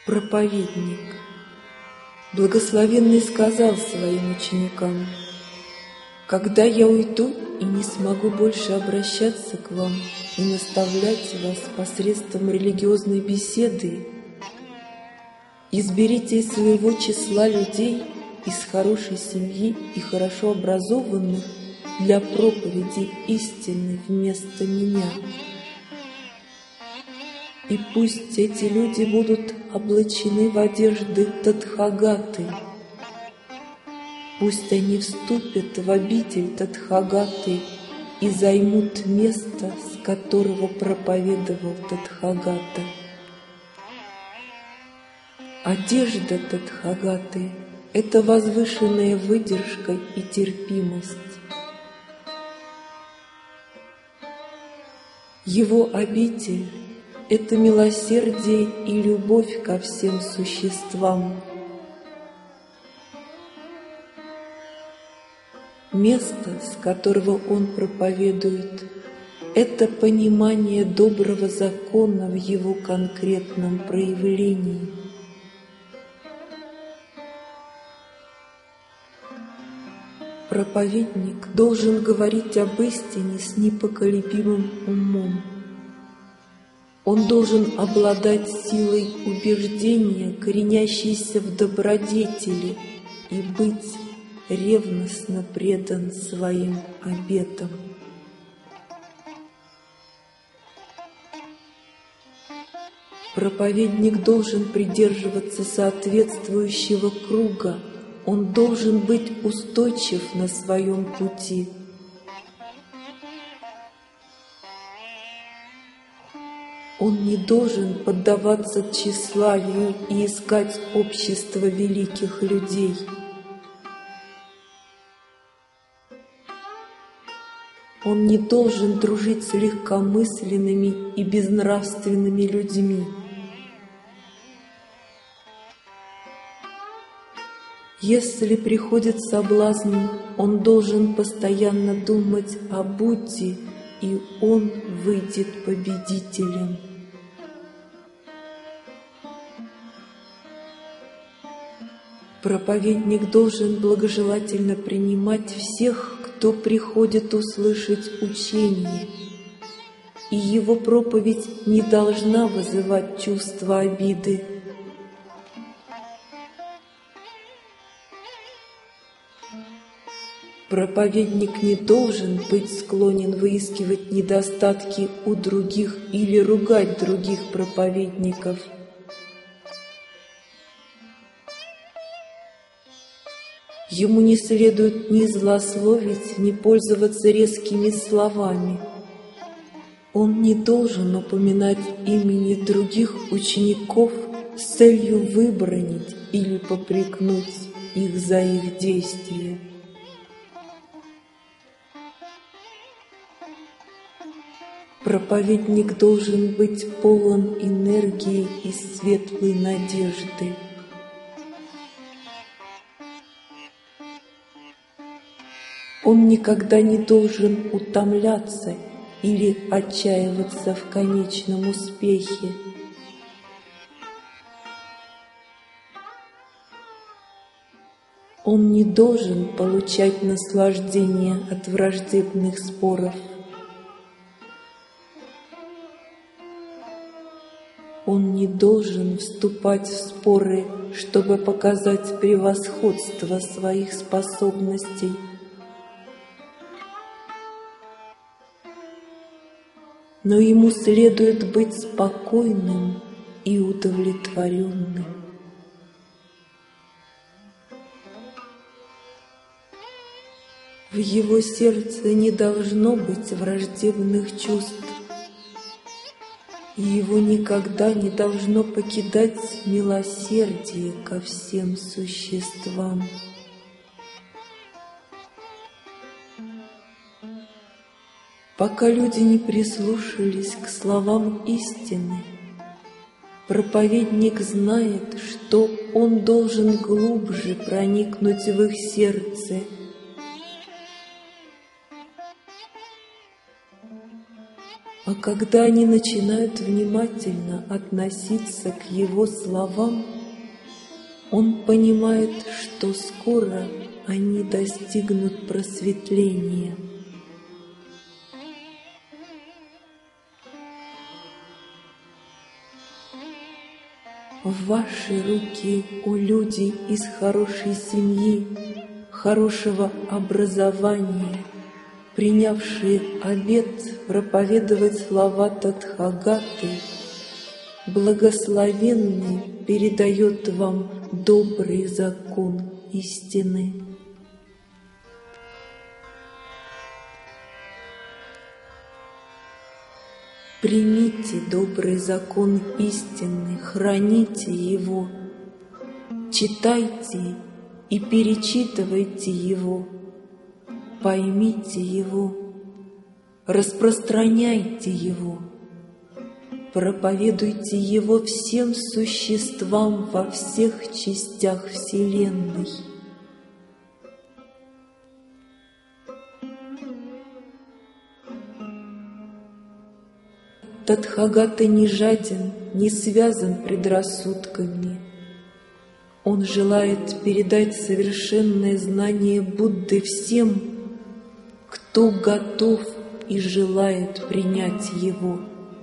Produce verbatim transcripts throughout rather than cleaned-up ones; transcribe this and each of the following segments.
Проповедник, благословенный, сказал своим ученикам: «Когда я уйду и не смогу больше обращаться к вам и наставлять вас посредством религиозной беседы, изберите из своего числа людей из хорошей семьи и хорошо образованных для проповеди истины вместо меня. И пусть эти люди будут облачены в одежды Тадхагаты. Пусть они вступят в обитель Тадхагаты и займут место, с которого проповедовал Тадхагата. Одежда Тадхагаты — это возвышенная выдержка и терпимость. Его обитель — это милосердие и любовь ко всем существам. Место, с которого он проповедует, это понимание доброго закона в его конкретном проявлении. Проповедник должен говорить об истине с непоколебимым умом. Он должен обладать силой убеждения, коренящейся в добродетели, и быть ревностно предан своим обетам. Проповедник должен придерживаться соответствующего круга, он должен быть устойчив на своем пути. Он не должен поддаваться тщеславию и искать общество великих людей. Он не должен дружить с легкомысленными и безнравственными людьми. Если приходит соблазн, он должен постоянно думать о Будде, и он выйдет победителем. Проповедник должен благожелательно принимать всех, кто приходит услышать учение, и его проповедь не должна вызывать чувство обиды. Проповедник не должен быть склонен выискивать недостатки у других или ругать других проповедников. Ему не следует ни злословить, ни пользоваться резкими словами. Он не должен упоминать имени других учеников с целью выбранить или попрекнуть их за их действия. Проповедник должен быть полон энергии и светлой надежды. Он никогда не должен утомляться или отчаиваться в конечном успехе. Он не должен получать наслаждение от враждебных споров. Он не должен вступать в споры, чтобы показать превосходство своих способностей. Но ему следует быть спокойным и удовлетворенным. В его сердце не должно быть враждебных чувств, и его никогда не должно покидать милосердие ко всем существам. Пока люди не прислушались к словам истины, проповедник знает, что он должен глубже проникнуть в их сердце. когда они начинают внимательно относиться к его словам, он понимает, что скоро они достигнут просветления. В ваши руки, о люди из хорошей семьи, хорошего образования, принявшие обет проповедовать слова Тадхагаты, благословенный передает вам добрый закон истины. Примите добрый закон истины, храните его, читайте и перечитывайте его, поймите его, распространяйте его, проповедуйте его всем существам во всех частях Вселенной. Тадхагата не жаден, не связан предрассудками. Он желает передать совершенное знание Будды всем, кто готов и желает принять его.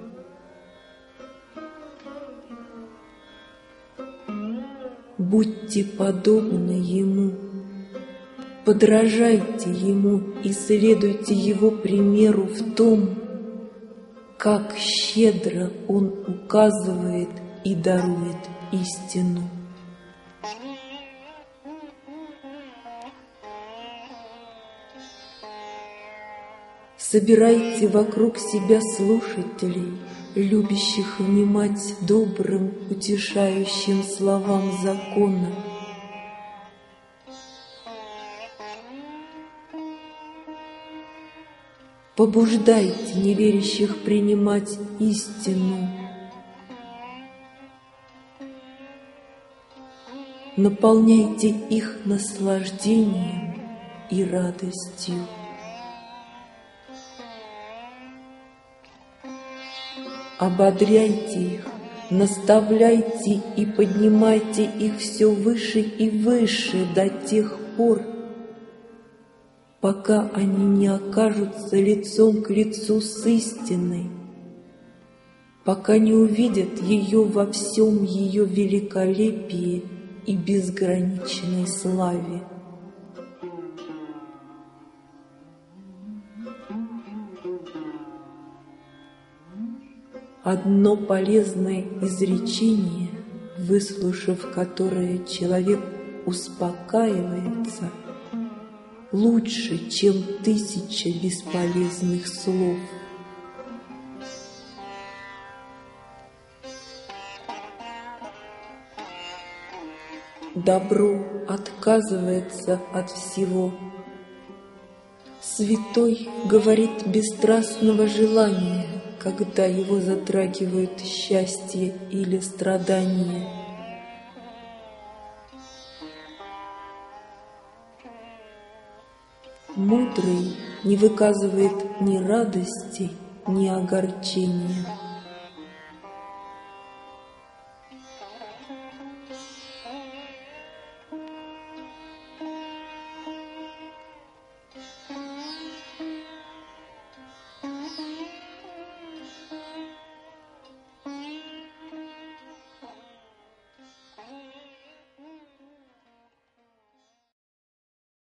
Будьте подобны ему, подражайте ему и следуйте его примеру в том, как щедро он указывает и дарует истину. Собирайте вокруг себя слушателей, любящих внимать добрым, утешающим словам закона. Побуждайте неверящих принимать истину. Наполняйте их наслаждением и радостью. Ободряйте их, наставляйте и поднимайте их все выше и выше до тех пор, пока они не окажутся лицом к лицу с истиной, пока не увидят ее во всем ее великолепии и безграничной славе. Одно полезное изречение, выслушав которое человек успокаивается, лучше, чем тысяча бесполезных слов. Добро отказывается от всего. Святой говорит без страстного желания, когда его затрагивают счастье или страдания. Мудрый не выказывает ни радости, ни огорчения.